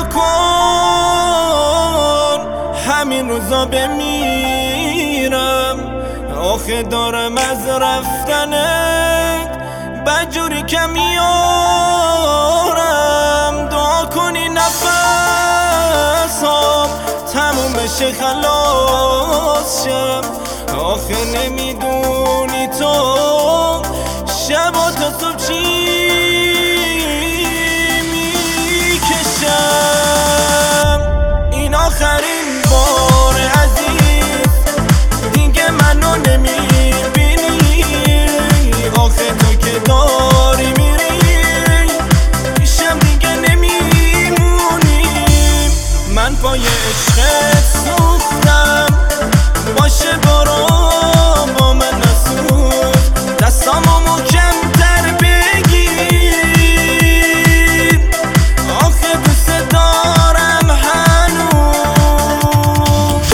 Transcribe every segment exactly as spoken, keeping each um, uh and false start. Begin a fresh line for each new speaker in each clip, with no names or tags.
کن همین روزا بمیرم. آخه دارم از رفتنت بدجوری که میارم. دعا کنی نفسام تموم بشه خلاص شم. آخه نمیدونی تو شبا تا صبح چی میکشم. این آخرین بار عزیز دیگه منو نمیبینی. آخه تو که داری میری پیشم دیگه نمیمونی. من پای عشقت سوختم باشه برو با من نسوز. دستامو محکم‌تر بگیر آخه دوست دارم هنوز.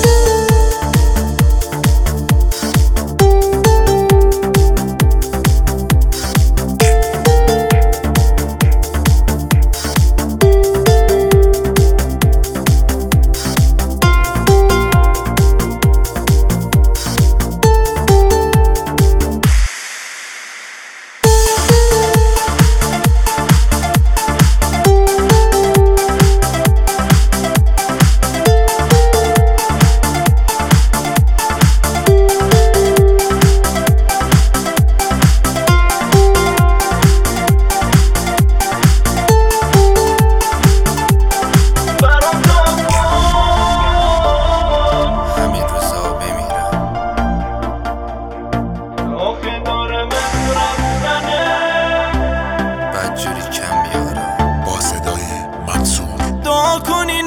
دعا کنی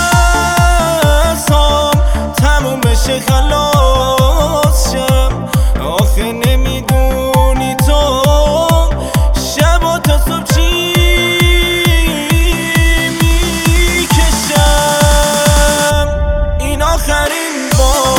نفسام تموم بشه خلاص شم. آخه نمیدونی تو شبا تا صبح چی میکشم. این آخرین بار